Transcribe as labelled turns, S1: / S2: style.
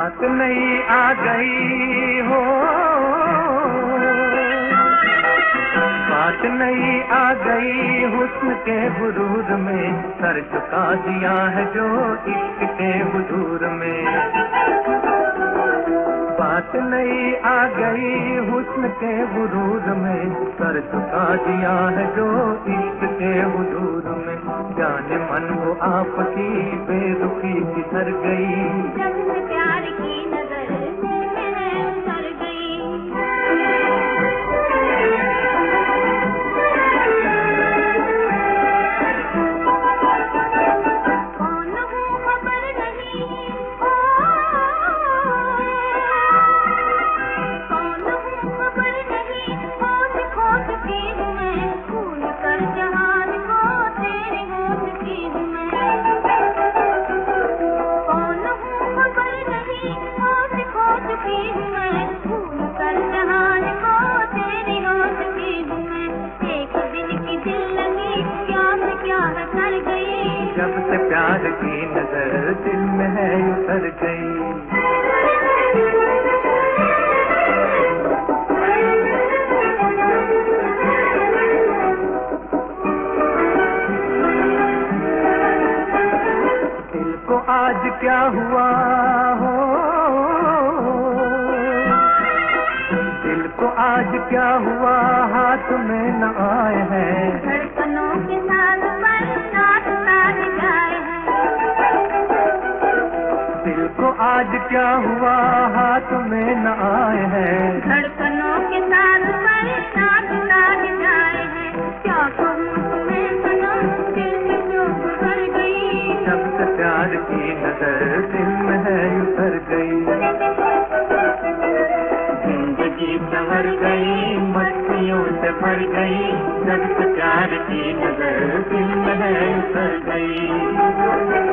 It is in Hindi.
S1: बात नई आ गई हो, बात नई आ गई हुस्न के गुरूर में, सर झुका दिया है जो इश्क के हुजूर में। बात नई आ गई हुस्न के गुरूर में, सर झुका दिया है जो इश्क के हुजूर में। जाने मन वो आपकी बेरुखी किधर गई,
S2: जब से प्यार की नजर में उतर गई। कौन हूँ खबर नहीं, कौन हूँ खबर नहीं, खोज खोज की हूँ मैं, भूल कर जहान को तेरे होश की हूँ मैं। कौन हूँ खबर नहीं, खोज खोज की हूँ मैं, भूल कर जहान को तेरे होश की हूँ मैं। एक दिन की दिल लगी क्या से क्या कर गई,
S1: जब से प्यार की नजर दिल में है उतर गई। दिल को आज क्या हुआ हो, दिल को आज क्या हुआ, हाथ में न आए हैं।
S2: धड़कनों के साथ पर साथ साथ जाए हैं।
S1: दिल को आज क्या हुआ, हाथ में न आए हैं।
S2: धड़कनों के साथ पर साथ साथ जाए हैं। क्या कहूँ तुम्हें सनम, दिल से जो गुजर गई,
S1: जब से प्यार की नजर दिल में है उतर गई। जिंदगी संवर गई, मस्तियों से भर गई, जब से प्यार की नजर दिल में है उतर गई।